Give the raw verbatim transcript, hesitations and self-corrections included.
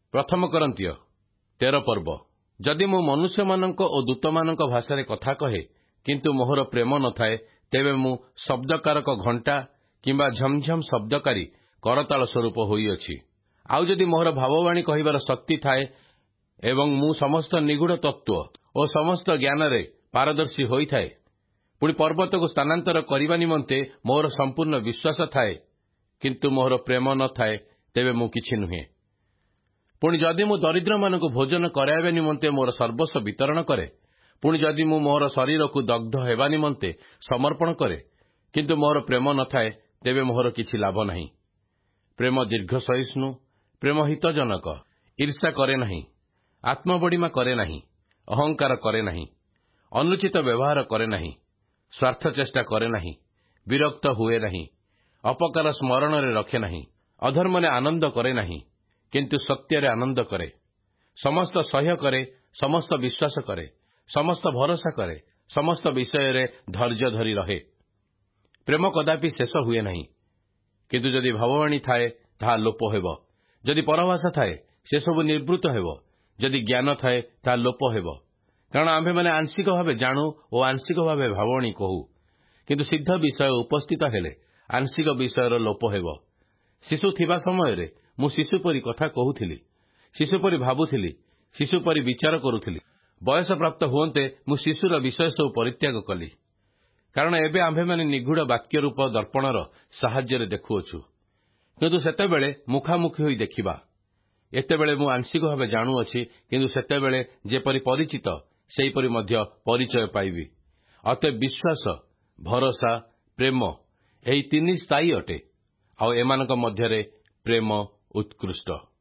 ପ୍ରଥମ କରନ୍ତୀୟ ତେର ପର୍ବ। ଯଦି ମୁଁ ମନୁଷ୍ୟମାନଙ୍କ ଓ ଦୂତମାନଙ୍କ ଭାଷାରେ କଥା କହେ କିନ୍ତୁ ମୋହର ପ୍ରେମ ନଥାଏ, ତେବେ ମୁଁ ଶବ୍ଦକାରକ ଘଣ୍ଟା କିମ୍ବା ଝମଝମ ଶବ୍ଦକାରୀ କରତାଳ ସ୍ୱରୂପ ହୋଇଅଛି। ଆଉ ଯଦି ମୋହର ଭାବବାଣୀ କହିବାର ଶକ୍ତି ଥାଏ ଏବଂ ମୁଁ ସମସ୍ତ ନିଗୂଢ଼ ତତ୍ତ୍ୱ ଓ ସମସ୍ତ ଜ୍ଞାନରେ ପାରଦର୍ଶୀ ହୋଇଥାଏ, ପୁଣି ପର୍ବତକୁ ସ୍ଥାନାନ୍ତର କରିବା ନିମନ୍ତେ ମୋହର ସମ୍ପୂର୍ଣ୍ଣ ବିଶ୍ୱାସ ଥାଏ, କିନ୍ତୁ ମୋହର ପ୍ରେମ ନଥାଏ, ତେବେ ମୁଁ କିଛି ନୁହେଁ। ପୁଣି ଯଦି ମୁଁ ଦରିଦ୍ରମାନଙ୍କୁ ଭୋଜନ କରାଇବା ନିମନ୍ତେ ମୋର ସର୍ବସ୍ୱ ବିତରଣ କରେ, ପୁଣି ଯଦି ମୁଁ ମୋର ଶରୀରକୁ ଦଗ୍ଧ ହେବା ନିମନ୍ତେ ସମର୍ପଣ କରେ, କିନ୍ତୁ ମୋର ପ୍ରେମ ନଥାଏ, ତେବେ ମୋହର କିଛି ଲାଭ ନାହିଁ। ପ୍ରେମ ଦୀର୍ଘ ସହିଷ୍ଣୁ, ପ୍ରେମ ହିତଜନକ, ଈର୍ଷା କରେ ନାହିଁ, ଆତ୍ମବଡ଼ିମା କରେ ନାହିଁ, ଅହଙ୍କାର କରେ ନାହିଁ, ଅନୁଚିତ ବ୍ୟବହାର କରେ ନାହିଁ, ସ୍ୱାର୍ଥ ଚେଷ୍ଟା କରେ ନାହିଁ, ବିରକ୍ତ ହୁଏ ନାହିଁ, ଅପକାର ସ୍ମରଣରେ ରଖେ ନାହିଁ, ଅଧର୍ମରେ ଆନନ୍ଦ କରେ ନାହିଁ, କିନ୍ତୁ ସତ୍ୟରେ ଆନନ୍ଦ କରେ, ସମସ୍ତ ସହ୍ୟ କରେ, ସମସ୍ତ ବିଶ୍ୱାସ କରେ, ସମସ୍ତ ଭରସା କରେ, ସମସ୍ତ ବିଷୟରେ ଧୈର୍ଯ୍ୟ ଧରି ରହେ। ପ୍ରେମ କଦାପି ଶେଷ ହୁଏ ନାହିଁ। କିନ୍ତୁ ଯଦି ଭାବବାଣୀ ଥାଏ, ତାହା ଲୋପ ହେବ। ଯଦି ପରଭାଷା ଥାଏ, ସେସବୁ ନିବୃତ୍ତ ହେବ। ଯଦି ଜ୍ଞାନ ଥାଏ, ତାହା ଲୋପ ହେବ। କାରଣ ଆମ୍ଭେମାନେ ଆଂଶିକ ଭାବେ ଜାଣୁ ଓ ଆଂଶିକ ଭାବେ ଭାବବାଣୀ କହୁ। କିନ୍ତୁ ସିଦ୍ଧ ବିଷୟ ଉପସ୍ଥିତ ହେଲେ ଆଂଶିକ ବିଷୟର ଲୋପ ହେବ। ଶିଶୁ ଥିବା ସମୟରେ ମୁଁ ଶିଶୁ ପରି କଥା କହୁଥିଲି, ଶିଶୁ ପରି ଭାବୁଥିଲି, ଶିଶୁ ପରି ବିଚାର କରୁଥିଲି। ବୟସପ୍ରାପ୍ତ ହୁଅନ୍ତେ ମୁଁ ଶିଶୁର ବିଷୟ ସବୁ ପରିତ୍ୟାଗ କଲି। କାରଣ ଏବେ ଆମ୍ଭେମାନେ ନିଗୂଢ଼ ବାକ୍ୟ ରୂପ ଦର୍ପଣର ସାହାଯ୍ୟରେ ଦେଖୁଅଛୁ, କିନ୍ତୁ ସେତେବେଳେ ମୁଖାମୁଖି ହୋଇ ଦେଖିବା। ଏତେବେଳେ ମୁଁ ଆଂଶିକ ଭାବେ ଜାଣୁଅଛି, କିନ୍ତୁ ସେତେବେଳେ ଯେପରି ପରିଚିତ, ସେହିପରି ମଧ୍ୟ ପରିଚୟ ପାଇବି। ଅତଏବ ବିଶ୍ୱାସ, ଭରସା, ପ୍ରେମ ଏହି ତିନି ସ୍ଥାୟୀ ଅଟେ, ଆଉ ଏମାନଙ୍କ ମଧ୍ୟରେ ପ୍ରେମ ଉତ୍କୃଷ୍ଟ।